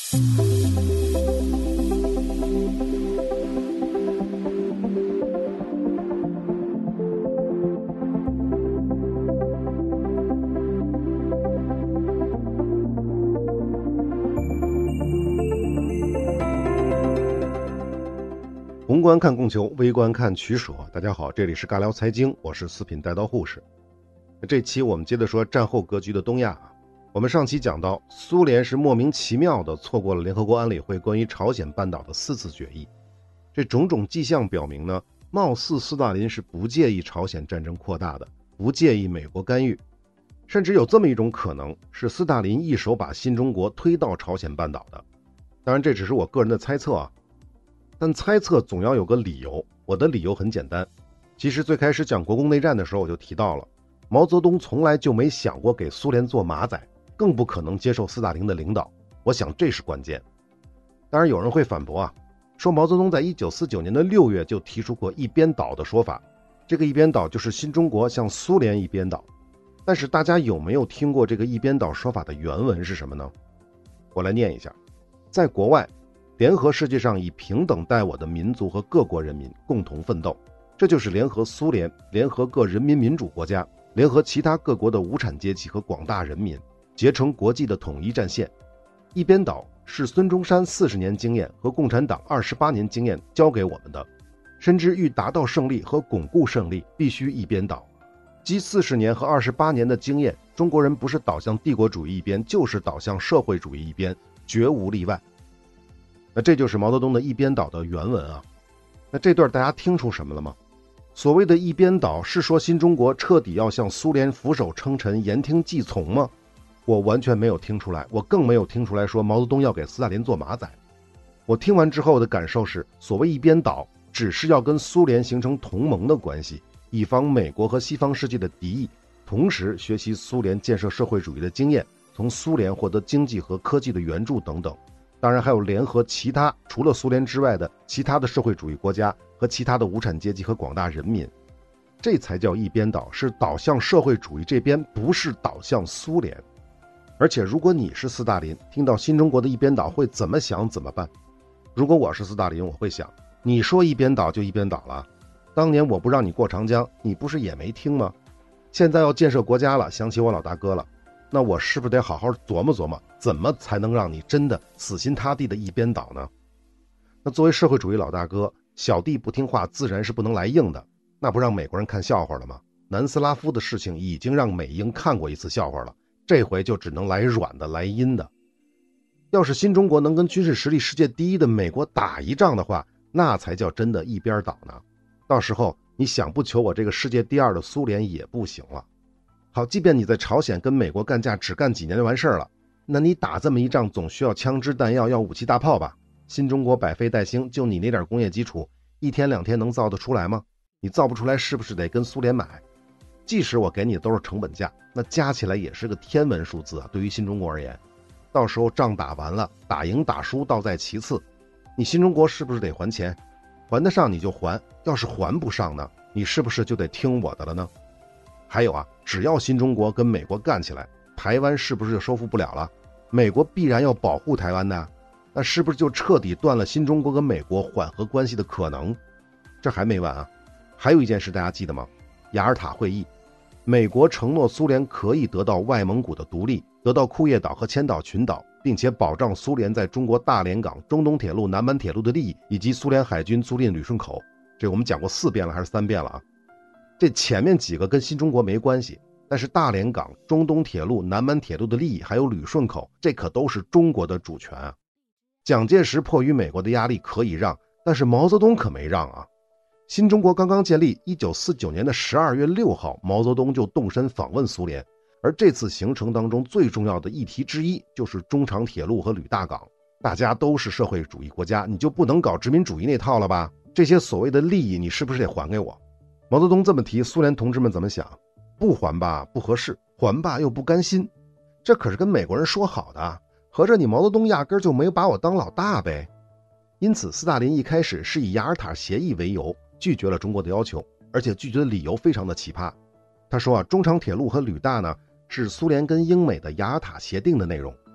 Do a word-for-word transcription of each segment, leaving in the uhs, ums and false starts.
宏观看供求，微观看取舍。大家好，这里是尬聊财经，我是四品带刀护士。这期我们接着说战后格局的东亚。我们上期讲到，苏联是莫名其妙地错过了联合国安理会关于朝鲜半岛的四次决议。这种种迹象表明呢，貌似斯大林是不介意朝鲜战争扩大的，不介意美国干预，甚至有这么一种可能，是斯大林一手把新中国推到朝鲜半岛的。当然这只是我个人的猜测啊，但猜测总要有个理由。我的理由很简单，其实最开始讲国共内战的时候我就提到了，毛泽东从来就没想过给苏联做马仔，更不可能接受斯大林的领导。我想这是关键。当然有人会反驳啊，说毛泽东在一九四九年的六月就提出过一边倒的说法，这个一边倒就是新中国向苏联一边倒。但是大家有没有听过这个一边倒说法的原文是什么呢？我来念一下。在国外，联合世界上以平等待我的民族和各国人民共同奋斗，这就是联合苏联，联合各人民民主国家，联合其他各国的无产阶级和广大人民，结成国际的统一战线。一边倒是孙中山四十年经验和共产党二十八年经验教给我们的，深知欲达到胜利和巩固胜利，必须一边倒。即四十年和二十八年的经验，中国人不是倒向帝国主义一边，就是倒向社会主义一边，绝无例外。那这就是毛泽东的一边倒的原文啊。那这段大家听出什么了吗？所谓的一边倒是说新中国彻底要向苏联俯首称臣，言听计从吗？我完全没有听出来，我更没有听出来说毛泽东要给斯大林做马仔。我听完之后的感受是，所谓一边倒只是要跟苏联形成同盟的关系，以防美国和西方世界的敌意，同时学习苏联建设社会主义的经验，从苏联获得经济和科技的援助等等。当然还有联合其他除了苏联之外的其他的社会主义国家和其他的无产阶级和广大人民，这才叫一边倒，是倒向社会主义这边，不是倒向苏联。而且如果你是斯大林，听到新中国的一边倒会怎么想怎么办？如果我是斯大林，我会想，你说一边倒就一边倒了，当年我不让你过长江，你不是也没听吗？现在要建设国家了，想起我老大哥了，那我是不是得好好琢磨琢磨，怎么才能让你真的死心塌地的一边倒呢？那作为社会主义老大哥，小弟不听话自然是不能来硬的，那不让美国人看笑话了吗？南斯拉夫的事情已经让美英看过一次笑话了，这回就只能来软的，来阴的。要是新中国能跟军事实力世界第一的美国打一仗的话，那才叫真的一边倒呢。到时候你想不求我这个世界第二的苏联也不行了。好，即便你在朝鲜跟美国干架只干几年就完事儿了，那你打这么一仗总需要枪支弹药，要武器大炮吧？新中国百废待兴，就你那点工业基础，一天两天能造得出来吗？你造不出来，是不是得跟苏联买？即使我给你的都是成本价，那加起来也是个天文数字啊。对于新中国而言，到时候仗打完了，打赢打输倒在其次，你新中国是不是得还钱？还得上你就还，要是还不上呢，你是不是就得听我的了呢？还有啊，只要新中国跟美国干起来，台湾是不是就收复不了了？美国必然要保护台湾的，那是不是就彻底断了新中国跟美国缓和关系的可能？这还没完啊，还有一件事大家记得吗？雅尔塔会议，美国承诺苏联可以得到外蒙古的独立，得到库页岛和千岛群岛，并且保障苏联在中国大连港、中东铁路、南满铁路的利益，以及苏联海军租赁旅顺口。这我们讲过四遍了还是三遍了啊？这前面几个跟新中国没关系，但是大连港、中东铁路、南满铁路的利益还有旅顺口，这可都是中国的主权啊。蒋介石迫于美国的压力可以让，但是毛泽东可没让啊。新中国刚刚建立，一九四九年的十二月六号，毛泽东就动身访问苏联，而这次行程当中最重要的议题之一就是中长铁路和吕大港。大家都是社会主义国家，你就不能搞殖民主义那套了吧？这些所谓的利益你是不是得还给我？毛泽东这么提，苏联同志们怎么想？不还吧不合适，还吧又不甘心，这可是跟美国人说好的，合着你毛泽东压根就没有把我当老大呗。因此斯大林一开始是以雅尔塔协议为由拒绝了中国的要求，而且拒绝的理由非常的奇葩。他说啊，中长铁路和吕大呢是苏联跟英美的雅尔塔协定的内容，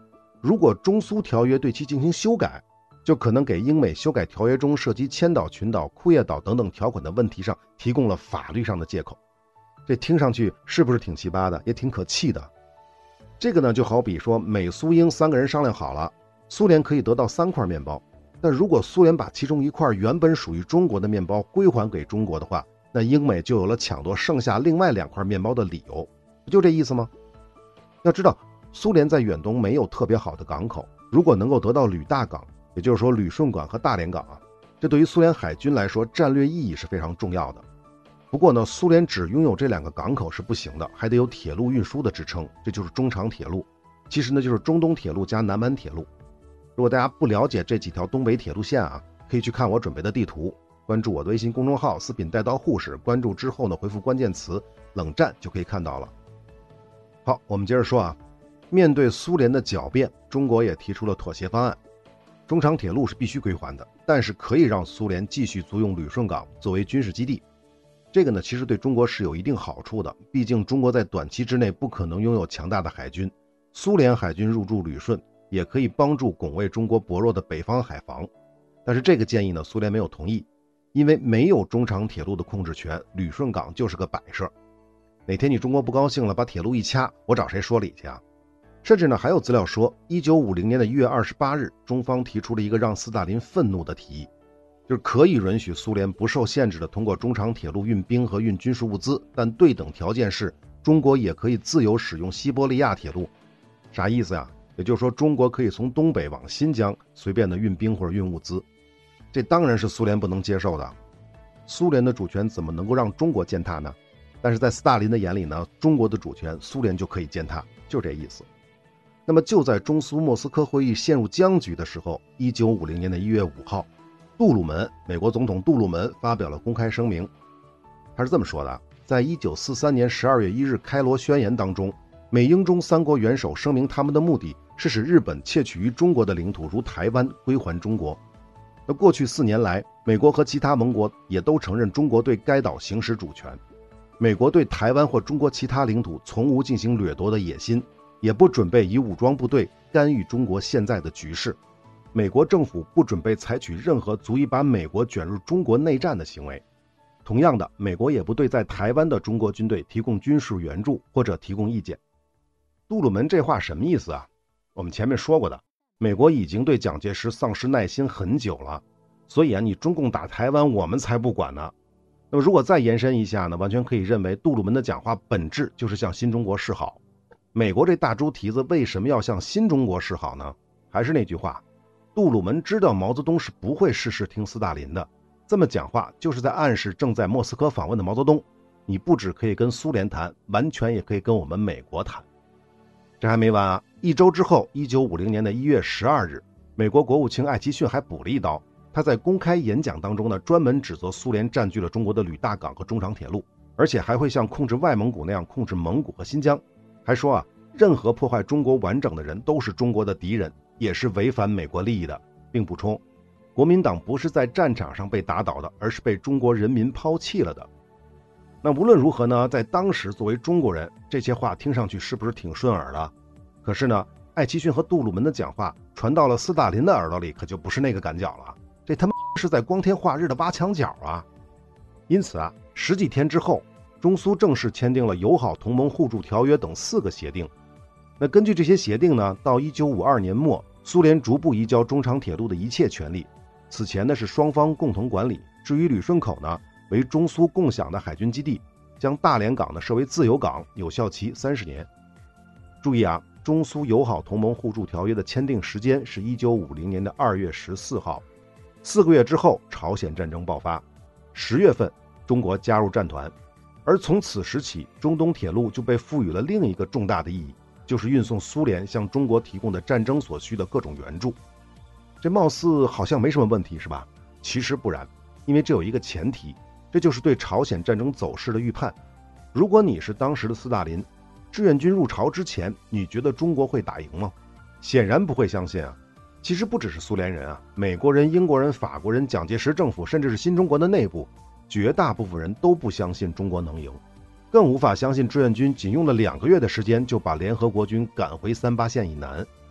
如果中苏条约对其进行修改，就可能给英美修改条约中涉及千岛群岛、库页岛等等条款的问题上提供了法律上的借口。这听上去是不是挺奇葩的，也挺可气的？这个呢，就好比说美苏英三个人商量好了，苏联可以得到三块面包，但如果苏联把其中一块原本属于中国的面包归还给中国的话，那英美就有了抢夺剩下另外两块面包的理由，不就这意思吗？要知道，苏联在远东没有特别好的港口，如果能够得到旅大港，也就是说旅顺港和大连港啊，这对于苏联海军来说战略意义是非常重要的。不过呢，苏联只拥有这两个港口是不行的，还得有铁路运输的支撑，这就是中长铁路。其实呢，就是中东铁路加南满铁路。如果大家不了解这几条东北铁路线啊，可以去看我准备的地图，关注我的微信公众号四品带刀护士，关注之后呢，回复关键词冷战就可以看到了。好，我们接着说啊，面对苏联的狡辩，中国也提出了妥协方案。中长铁路是必须归还的，但是可以让苏联继续租用旅顺港作为军事基地。这个呢，其实对中国是有一定好处的，毕竟中国在短期之内不可能拥有强大的海军，苏联海军入驻旅顺也可以帮助拱卫中国薄弱的北方海防。但是这个建议呢，苏联没有同意，因为没有中长铁路的控制权，旅顺港就是个摆设。哪天你中国不高兴了，把铁路一掐，我找谁说理去啊？甚至呢，还有资料说，一九五零年的一月二十八日，中方提出了一个让斯大林愤怒的提议，就是可以允许苏联不受限制的通过中长铁路运兵和运军事物资，但对等条件是中国也可以自由使用西伯利亚铁路。啥意思呀？也就是说，中国可以从东北往新疆随便的运兵或者运物资。这当然是苏联不能接受的。苏联的主权怎么能够让中国践踏呢？但是在斯大林的眼里呢，中国的主权苏联就可以践踏，就这意思。那么就在中苏莫斯科会议陷入僵局的时候，一九五零年的一月五号，杜鲁门，美国总统杜鲁门发表了公开声明。他是这么说的，在一九四三年十二月一日开罗宣言当中，美英中三国元首声明他们的目的是使日本窃取于中国的领土如台湾归还中国。那过去四年来，美国和其他盟国也都承认中国对该岛行使主权，美国对台湾或中国其他领土从无进行掠夺的野心，也不准备以武装部队干预中国现在的局势。美国政府不准备采取任何足以把美国卷入中国内战的行为。同样的，美国也不对在台湾的中国军队提供军事援助或者提供意见。杜鲁门这话什么意思啊？我们前面说过的，美国已经对蒋介石丧失耐心很久了，所以啊，你中共打台湾我们才不管呢。那么如果再延伸一下呢，完全可以认为杜鲁门的讲话本质就是向新中国示好。美国这大猪蹄子为什么要向新中国示好呢？还是那句话，杜鲁门知道毛泽东是不会事事听斯大林的，这么讲话就是在暗示正在莫斯科访问的毛泽东，你不只可以跟苏联谈，完全也可以跟我们美国谈。这还没完啊！一周之后，一九五零年的一月十二日，美国国务卿艾奇逊还补了一刀。他在公开演讲当中呢，专门指责苏联占据了中国的旅大港和中长铁路，而且还会像控制外蒙古那样控制蒙古和新疆。还说啊，任何破坏中国完整的人都是中国的敌人，也是违反美国利益的，并补充，国民党不是在战场上被打倒的，而是被中国人民抛弃了的。那无论如何呢，在当时作为中国人，这些话听上去是不是挺顺耳的？可是呢，艾奇逊和杜鲁门的讲话传到了斯大林的耳朵里，可就不是那个感觉了。这他妈是在光天化日的挖墙脚啊！因此啊，十几天之后，中苏正式签订了友好同盟互助条约等四个协定。那根据这些协定呢，到一九五二年末，苏联逐步移交中长铁路的一切权利。此前呢是双方共同管理。至于旅顺口呢，为中苏共享的海军基地，将大连港呢设为自由港，有效期三十年。注意啊，中苏友好同盟互助条约的签订时间是一九五零年的二月十四号。四个月之后，朝鲜战争爆发。十月份，中国加入战团，而从此时起，中东铁路就被赋予了另一个重大的意义，就是运送苏联向中国提供的战争所需的各种援助。这貌似好像没什么问题，是吧？其实不然，因为这有一个前提，这就是对朝鲜战争走势的预判。如果你是当时的斯大林，志愿军入朝之前，你觉得中国会打赢吗？显然不会相信啊。其实不只是苏联人啊，美国人、英国人、法国人、蒋介石政府，甚至是新中国的内部，绝大部分人都不相信中国能赢，更无法相信志愿军仅用了两个月的时间就把联合国军赶回三八线以南。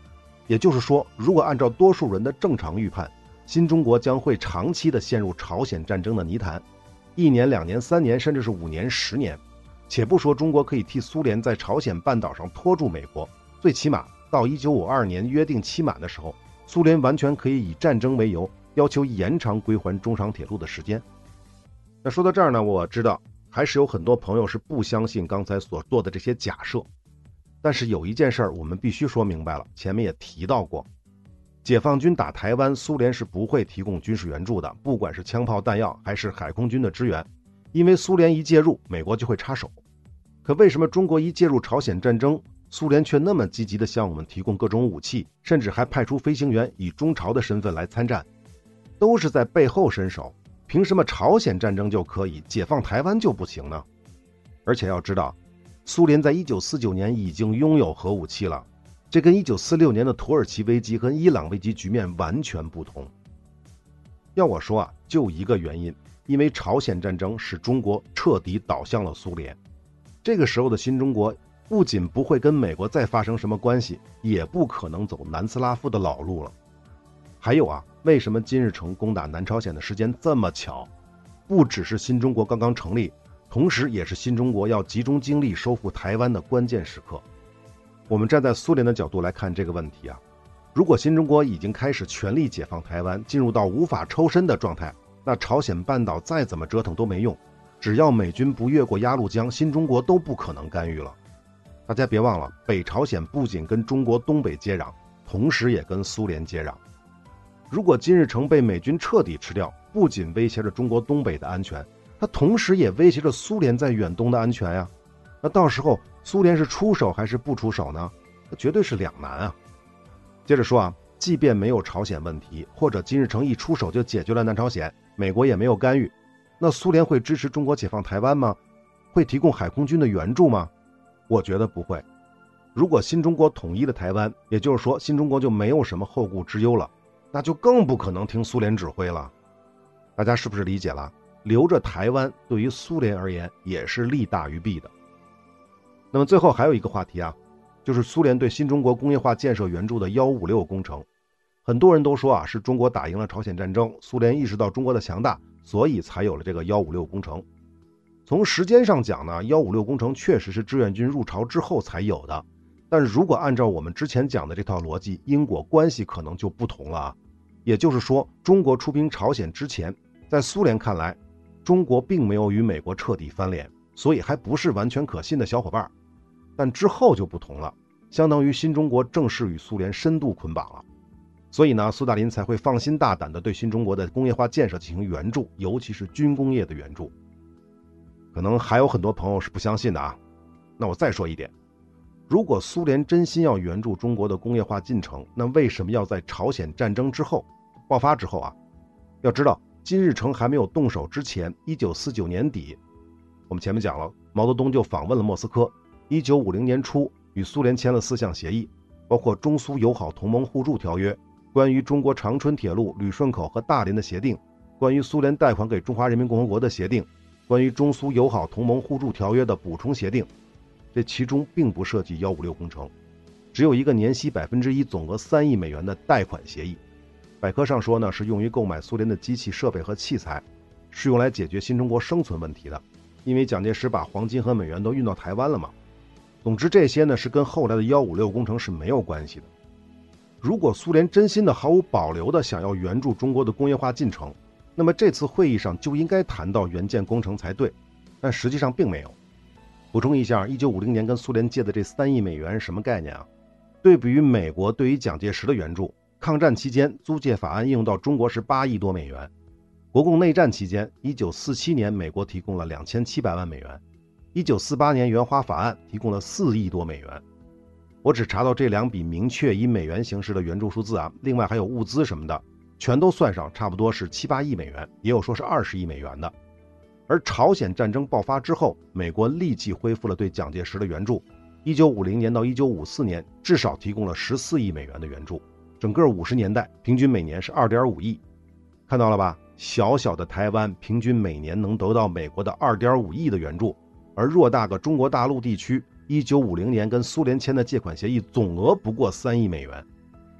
也就是说，如果按照多数人的正常预判，新中国将会长期的陷入朝鲜战争的泥潭，一年、两年、三年，甚至是五年、十年。且不说中国可以替苏联在朝鲜半岛上拖住美国，最起码到一九五二年约定期满的时候，苏联完全可以以战争为由，要求延长归还中长铁路的时间。那说到这儿呢，我知道还是有很多朋友是不相信刚才所做的这些假设，但是有一件事我们必须说明白了，前面也提到过，解放军打台湾，苏联是不会提供军事援助的，不管是枪炮弹药还是海空军的支援，因为苏联一介入，美国就会插手。可为什么中国一介入朝鲜战争，苏联却那么积极地向我们提供各种武器，甚至还派出飞行员以中朝的身份来参战，都是在背后伸手，凭什么朝鲜战争就可以，解放台湾就不行呢？而且要知道，苏联在一九四九年已经拥有核武器了，这跟一九四六年的土耳其危机和伊朗危机局面完全不同。要我说啊，就一个原因，因为朝鲜战争使中国彻底倒向了苏联。这个时候的新中国不仅不会跟美国再发生什么关系，也不可能走南斯拉夫的老路了。还有啊，为什么金日成攻打南朝鲜的时间这么巧？不只是新中国刚刚成立，同时也是新中国要集中精力收复台湾的关键时刻。我们站在苏联的角度来看这个问题啊，如果新中国已经开始全力解放台湾，进入到无法抽身的状态，那朝鲜半岛再怎么折腾都没用，只要美军不越过鸭绿江，新中国都不可能干预了。大家别忘了，北朝鲜不仅跟中国东北接壤，同时也跟苏联接壤。如果金日成被美军彻底吃掉，不仅威胁着中国东北的安全，它同时也威胁着苏联在远东的安全呀。那到时候苏联是出手还是不出手呢？那绝对是两难啊。接着说啊，即便没有朝鲜问题，或者金日成一出手就解决了南朝鲜，美国也没有干预，那苏联会支持中国解放台湾吗？会提供海空军的援助吗？我觉得不会。如果新中国统一了台湾，也就是说新中国就没有什么后顾之忧了，那就更不可能听苏联指挥了。大家是不是理解了？留着台湾对于苏联而言也是利大于弊的。那么最后还有一个话题啊，就是苏联对新中国工业化建设援助的一五六工程。很多人都说啊，是中国打赢了朝鲜战争，苏联意识到中国的强大，所以才有了这个一五六工程。从时间上讲呢，一五六工程确实是志愿军入朝之后才有的，但是如果按照我们之前讲的这套逻辑，因果关系可能就不同了啊。也就是说，中国出兵朝鲜之前，在苏联看来，中国并没有与美国彻底翻脸，所以还不是完全可信的小伙伴。但之后就不同了，相当于新中国正式与苏联深度捆绑了。所以呢，苏大林才会放心大胆地对新中国的工业化建设进行援助，尤其是军工业的援助。可能还有很多朋友是不相信的啊，那我再说一点，如果苏联真心要援助中国的工业化进程，那为什么要在朝鲜战争之后爆发之后啊？要知道金日成还没有动手之前，一九四九年底，我们前面讲了，毛泽东就访问了莫斯科，一九五零年初与苏联签了四项协议，包括中苏友好同盟互助条约，关于中国长春铁路、旅顺口和大连的协定，关于苏联贷款给中华人民共和国的协定，关于中苏友好同盟互助条约的补充协定。这其中并不涉及一五六工程，只有一个年息百分之一、总额三亿美元的贷款协议。百科上说呢，是用于购买苏联的机器设备和器材，是用来解决新中国生存问题的，因为蒋介石把黄金和美元都运到台湾了嘛。总之这些呢是跟后来的一五六工程是没有关系的。如果苏联真心的毫无保留的想要援助中国的工业化进程，那么这次会议上就应该谈到援建工程才对，但实际上并没有。补充一下，一九五零年跟苏联借的这三亿美元是什么概念啊？对比于美国对于蒋介石的援助，抗战期间租借法案应用到中国是八亿多美元，国共内战期间一九四七年美国提供了两千七百万美元，一九四八年援华法案提供了四亿多美元。我只查到这两笔明确以美元形式的援助数字啊，另外还有物资什么的，全都算上差不多是七八亿美元，也有说是二十亿美元的。而朝鲜战争爆发之后，美国立即恢复了对蒋介石的援助，一九五零年到一九五四年至少提供了十四亿美元的援助，整个五十年代平均每年是 二点五亿。看到了吧，小小的台湾平均每年能得到美国的 二点五亿的援助，而偌大个中国大陆地区一九五零年跟苏联签的借款协议总额不过三亿美元，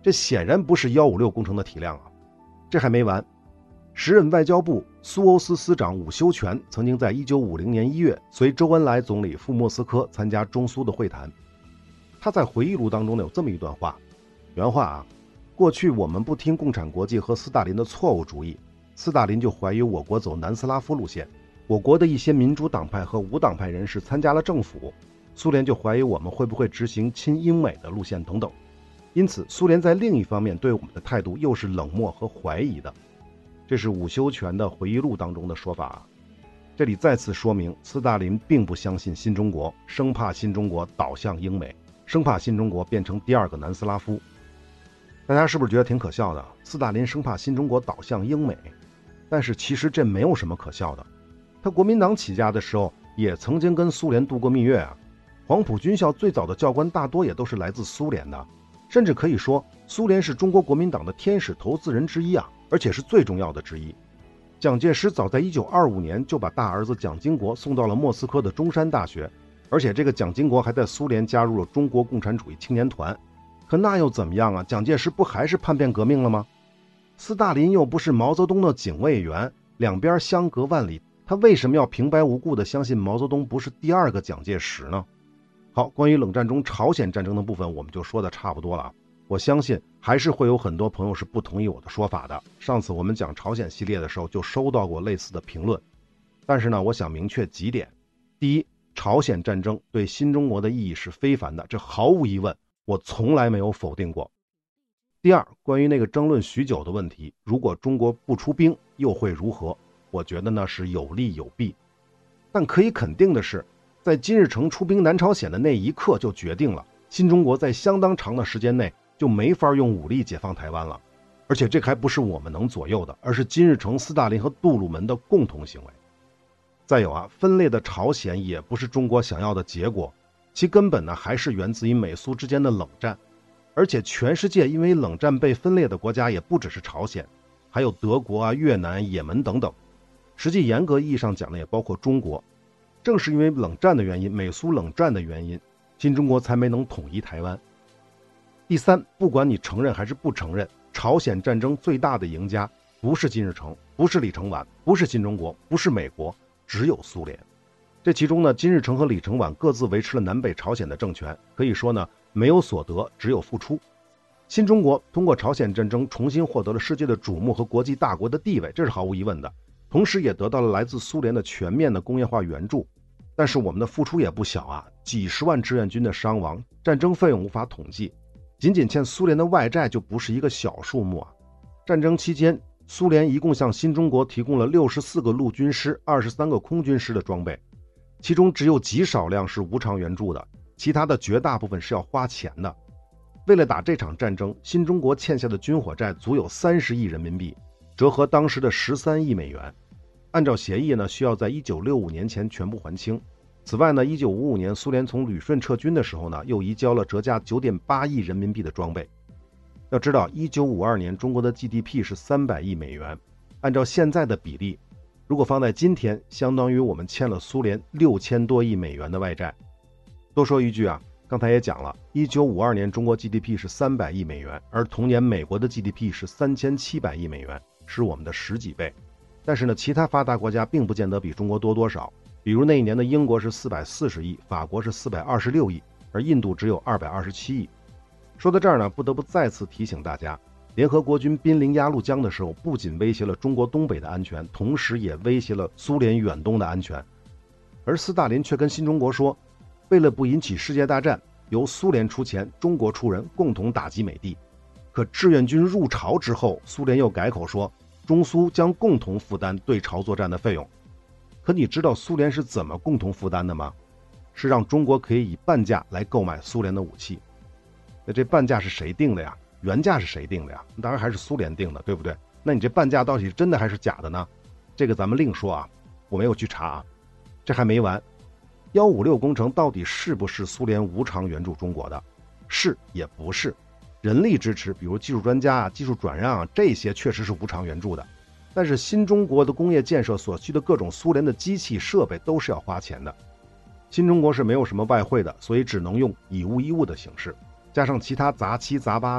这显然不是一五六工程的体量啊。这还没完，时任外交部苏欧司司长伍修权曾经在一九五零年一月随周恩来总理赴莫斯科参加中苏的会谈。他在回忆录当中呢有这么一段话，原话啊，过去我们不听共产国际和斯大林的错误主意，斯大林就怀疑我国走南斯拉夫路线，我国的一些民主党派和无党派人士参加了政府，苏联就怀疑我们会不会执行亲英美的路线等等。因此苏联在另一方面对我们的态度又是冷漠和怀疑的。这是伍修权的回忆录当中的说法啊。这里再次说明斯大林并不相信新中国，生怕新中国倒向英美，生怕新中国变成第二个南斯拉夫。大家是不是觉得挺可笑的？斯大林生怕新中国倒向英美，但是其实这没有什么可笑的。他国民党起家的时候也曾经跟苏联度过蜜月啊。黄埔军校最早的教官大多也都是来自苏联的，甚至可以说苏联是中国国民党的天使投资人之一啊，而且是最重要的之一。蒋介石早在一九二五年就把大儿子蒋经国送到了莫斯科的中山大学，而且这个蒋经国还在苏联加入了中国共产主义青年团。可那又怎么样啊？蒋介石不还是叛变革命了吗？斯大林又不是毛泽东的警卫员，两边相隔万里，他为什么要平白无故的相信毛泽东不是第二个蒋介石呢？好，关于冷战中朝鲜战争的部分我们就说的差不多了。我相信还是会有很多朋友是不同意我的说法的。上次我们讲朝鲜系列的时候就收到过类似的评论，但是呢，我想明确几点。第一，朝鲜战争对新中国的意义是非凡的，这毫无疑问，我从来没有否定过。第二，关于那个争论许久的问题，如果中国不出兵又会如何？我觉得呢是有利有弊。但可以肯定的是，在金日成出兵南朝鲜的那一刻就决定了新中国在相当长的时间内就没法用武力解放台湾了，而且这还不是我们能左右的，而是金日成、斯大林和杜鲁门的共同行为。再有啊，分裂的朝鲜也不是中国想要的结果，其根本呢还是源自于美苏之间的冷战。而且全世界因为冷战被分裂的国家也不只是朝鲜，还有德国啊、越南、也门等等，实际严格意义上讲呢也包括中国。正是因为冷战的原因，美苏冷战的原因，新中国才没能统一台湾。第三，不管你承认还是不承认，朝鲜战争最大的赢家不是金日成，不是李承晚，不是新中国，不是美国，只有苏联。这其中呢，金日成和李承晚各自维持了南北朝鲜的政权，可以说呢，没有所得，只有付出。新中国通过朝鲜战争重新获得了世界的瞩目和国际大国的地位，这是毫无疑问的，同时也得到了来自苏联的全面的工业化援助。但是我们的付出也不小啊，几十万志愿军的伤亡，战争费用无法统计，仅仅欠苏联的外债就不是一个小数目啊。战争期间，苏联一共向新中国提供了六十四个陆军师、二十三个空军师的装备，其中只有极少量是无偿援助的，其他的绝大部分是要花钱的。为了打这场战争，新中国欠下的军火债足有三十亿人民币，折合当时的十三亿美元。按照协议呢，需要在一九六五年前全部还清。此外呢，一九五五年苏联从旅顺撤军的时候呢，又移交了折价九点八亿人民币的装备。要知道，一九五二年中国的 G D P 是三百亿美元，按照现在的比例，如果放在今天，相当于我们欠了苏联六千多亿美元的外债。多说一句啊，刚才也讲了，一九五二年中国 G D P 是三百亿美元，而同年美国的 G D P 是三千七百亿美元，是我们的十几倍。但是呢，其他发达国家并不见得比中国多多少，比如那一年的英国是四百四十亿，法国是四百二十六亿，而印度只有二百二十七亿。说到这儿呢，不得不再次提醒大家，联合国军濒临鸭绿江的时候，不仅威胁了中国东北的安全，同时也威胁了苏联远东的安全。而斯大林却跟新中国说，为了不引起世界大战，由苏联出钱，中国出人，共同打击美帝。可志愿军入朝之后，苏联又改口说，中苏将共同负担对朝作战的费用。可你知道苏联是怎么共同负担的吗？是让中国可以以半价来购买苏联的武器。那这半价是谁定的呀？原价是谁定的呀？当然还是苏联定的，对不对？那你这半价到底是真的还是假的呢？这个咱们另说啊，我没有去查啊。这还没完，一五六工程到底是不是苏联无偿援助中国的？是也不是。人力支持，比如技术专家啊、技术转让啊，这些确实是无偿援助的。但是新中国的工业建设所需的各种苏联的机器设备都是要花钱的。新中国是没有什么外汇的，所以只能用以物易物的形式，加上其他杂七杂八的，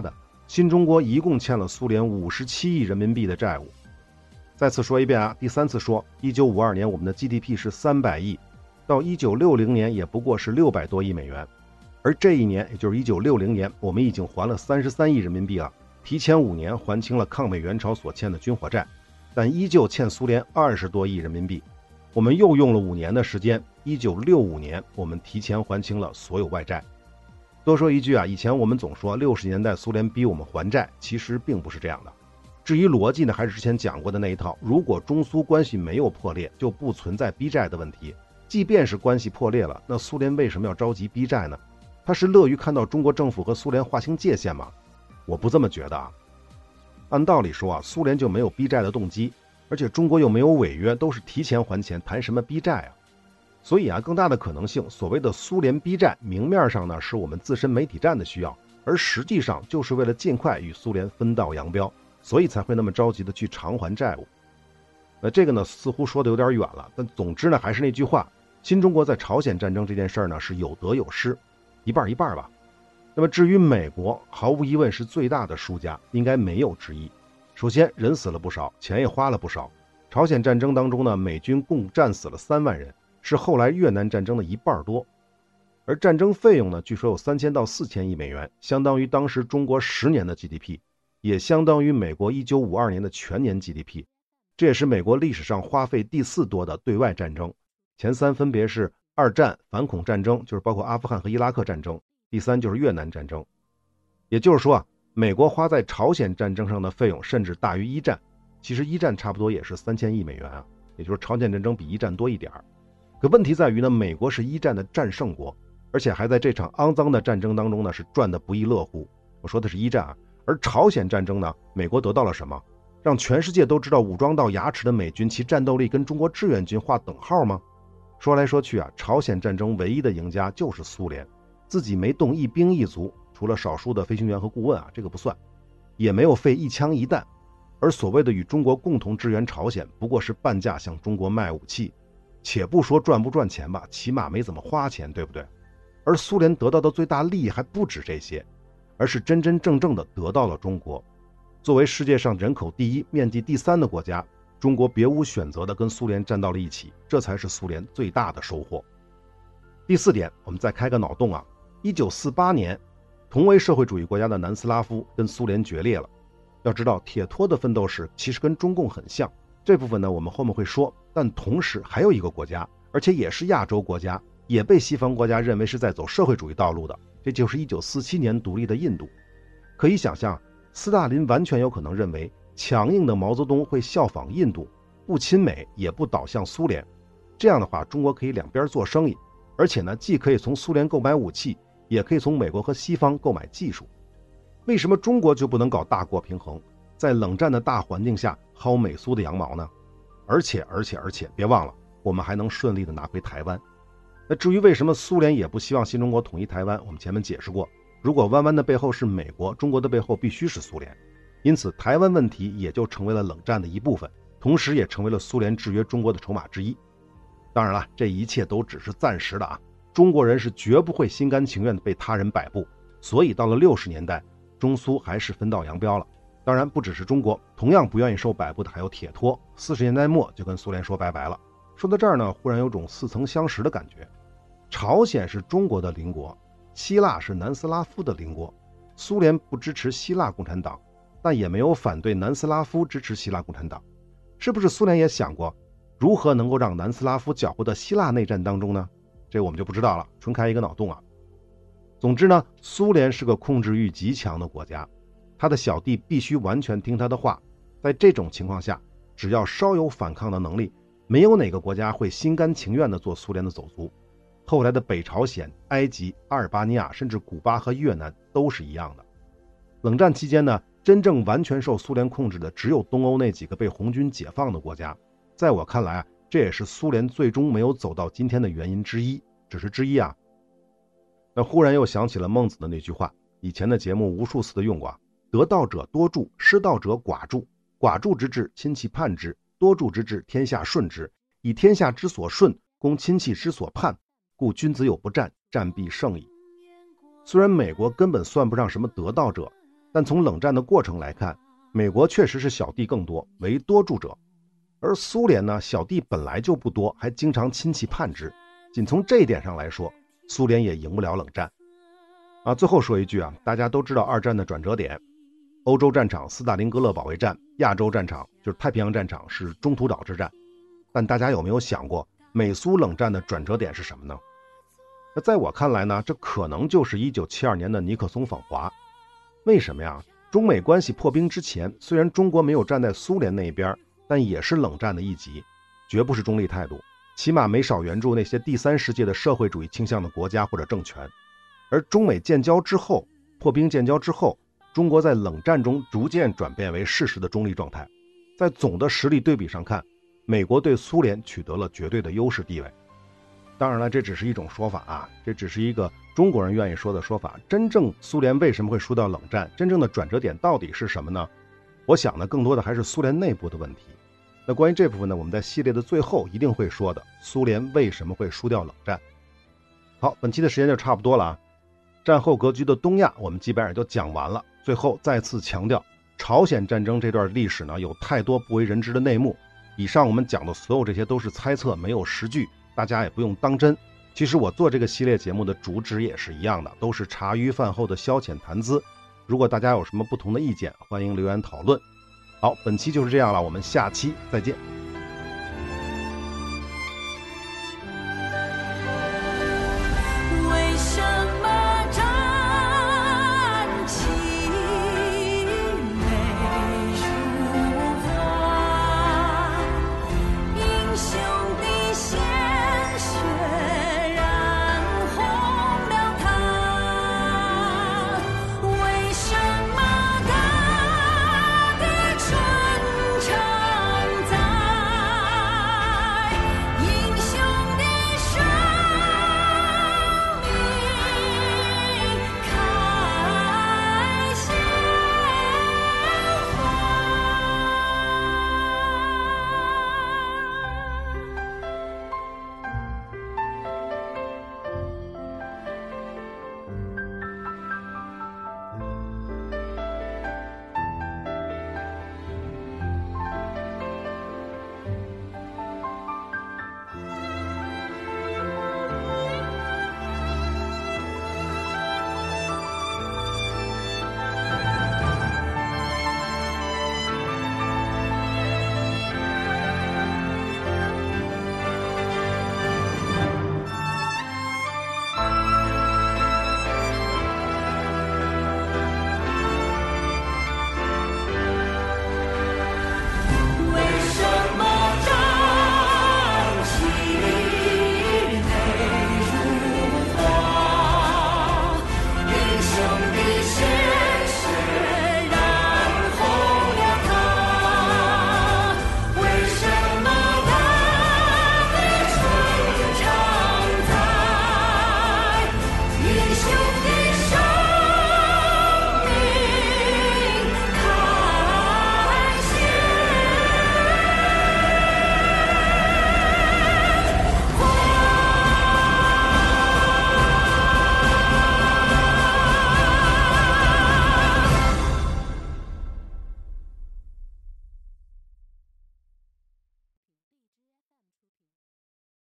新中国一共欠了苏联五十七亿人民币的债务。再次说一遍啊，第三次说，一九五二年我们的 G D P 是三百亿，到一九六零年也不过是六百多亿美元，而这一年，也就是一九六零年，我们已经还了三十三亿人民币了，提前五年还清了抗美援朝所欠的军火债，但依旧欠苏联二十多亿人民币。我们又用了五年的时间，一九六五年我们提前还清了所有外债。多说一句啊，以前我们总说六十年代苏联逼我们还债，其实并不是这样的。至于逻辑呢，还是之前讲过的那一套，如果中苏关系没有破裂，就不存在逼债的问题。即便是关系破裂了，那苏联为什么要着急逼债呢？他是乐于看到中国政府和苏联划清界限吗？我不这么觉得啊。按道理说啊，苏联就没有逼债的动机，而且中国又没有违约，都是提前还钱，谈什么逼债啊？所以啊，更大的可能性，所谓的苏联逼债，明面上呢是我们自身媒体战的需要，而实际上就是为了尽快与苏联分道扬镳，所以才会那么着急的去偿还债务。那这个呢，似乎说的有点远了，但总之呢，还是那句话，新中国在朝鲜战争这件事儿呢是有得有失，一半一半吧。那么至于美国，毫无疑问是最大的输家，应该没有之一。首先，人死了不少，钱也花了不少。朝鲜战争当中呢，美军共战死了三万人，是后来越南战争的一半多。而战争费用呢，据说有三千到四千亿美元，相当于当时中国十年的 G D P， 也相当于美国一九五二年的全年 G D P。这也是美国历史上花费第四多的对外战争，前三分别是二战、反恐战争，就是包括阿富汗和伊拉克战争，第三就是越南战争。也就是说啊，美国花在朝鲜战争上的费用甚至大于一战，其实一战差不多也是三千亿美元啊，也就是朝鲜战争比一战多一点。可问题在于呢，美国是一战的战胜国，而且还在这场肮脏的战争当中呢是赚得不亦乐乎。我说的是一战啊，而朝鲜战争呢，美国得到了什么？让全世界都知道武装到牙齿的美军其战斗力跟中国志愿军划等号吗？说来说去啊，朝鲜战争唯一的赢家就是苏联，自己没动一兵一卒，除了少数的飞行员和顾问啊，这个不算，也没有费一枪一弹。而所谓的与中国共同支援朝鲜，不过是半价向中国卖武器，且不说赚不赚钱吧，起码没怎么花钱，对不对？而苏联得到的最大利益还不止这些，而是真真正正的得到了中国。作为世界上人口第一、面积第三的国家，中国别无选择的跟苏联站到了一起，这才是苏联最大的收获。第四点，我们再开个脑洞啊，一九四八年，同为社会主义国家的南斯拉夫跟苏联决裂了。要知道，铁托的奋斗史其实跟中共很像，这部分呢我们后面会说。但同时还有一个国家，而且也是亚洲国家，也被西方国家认为是在走社会主义道路的，这就是一九四七年独立的印度。可以想象，斯大林完全有可能认为强硬的毛泽东会效仿印度，不亲美也不倒向苏联。这样的话，中国可以两边做生意，而且呢，既可以从苏联购买武器，也可以从美国和西方购买技术。为什么中国就不能搞大国平衡，在冷战的大环境下薅美苏的羊毛呢？而且而且而且别忘了，我们还能顺利的拿回台湾。那至于为什么苏联也不希望新中国统一台湾，我们前面解释过，如果弯弯的背后是美国，中国的背后必须是苏联，因此台湾问题也就成为了冷战的一部分，同时也成为了苏联制约中国的筹码之一。当然了，这一切都只是暂时的啊，中国人是绝不会心甘情愿的被他人摆布，所以到了六十年代，中苏还是分道扬镳了。当然不只是中国，同样不愿意受摆布的还有铁托，四十年代末就跟苏联说拜拜了。说到这儿呢，忽然有种似曾相识的感觉。朝鲜是中国的邻国，希腊是南斯拉夫的邻国，苏联不支持希腊共产党，但也没有反对南斯拉夫支持希腊共产党。是不是苏联也想过如何能够让南斯拉夫搅和到希腊内战当中呢？这我们就不知道了，纯开一个脑洞啊。总之呢，苏联是个控制欲极强的国家，他的小弟必须完全听他的话。在这种情况下，只要稍有反抗的能力，没有哪个国家会心甘情愿地做苏联的走卒。后来的北朝鲜、埃及、阿尔巴尼亚，甚至古巴和越南都是一样的。冷战期间呢，真正完全受苏联控制的只有东欧那几个被红军解放的国家。在我看来啊，这也是苏联最终没有走到今天的原因之一，只是之一啊。那忽然又想起了孟子的那句话，以前的节目无数次的用过啊，得道者多助，失道者寡助。寡助之治，亲戚叛之；多助之治，天下顺之。以天下之所顺，攻亲戚之所叛，故君子有不战，战必胜矣。虽然美国根本算不上什么得道者， 但从冷战的过程来看，美国确实是小弟更多，为多助者。而苏联呢，小弟本来就不多，还经常亲戚叛之，仅从这一点上来说，苏联也赢不了冷战。啊，最后说一句啊，大家都知道二战的转折点，欧洲战场斯大林格勒保卫战，亚洲战场就是太平洋战场是中途岛之战。但大家有没有想过，美苏冷战的转折点是什么呢？那在我看来呢，这可能就是一九七二年的尼克松访华。为什么呀？中美关系破冰之前，虽然中国没有站在苏联那一边，但也是冷战的一极，绝不是中立态度，起码没少援助那些第三世界的社会主义倾向的国家或者政权。而中美建交之后，破冰建交之后，中国在冷战中逐渐转变为事实的中立状态。在总的实力对比上看，美国对苏联取得了绝对的优势地位。当然了，这只是一种说法啊，这只是一个中国人愿意说的说法。真正苏联为什么会输掉冷战，真正的转折点到底是什么呢？我想呢，更多的还是苏联内部的问题。那关于这部分呢，我们在系列的最后一定会说的，苏联为什么会输掉冷战。好，本期的时间就差不多了啊。战后格局的东亚我们基本上就讲完了。最后再次强调，朝鲜战争这段历史呢，有太多不为人知的内幕。以上我们讲的所有这些都是猜测，没有实据，大家也不用当真。其实我做这个系列节目的主旨也是一样的，都是茶余饭后的消遣谈资。如果大家有什么不同的意见，欢迎留言讨论。好，本期就是这样了，我们下期再见。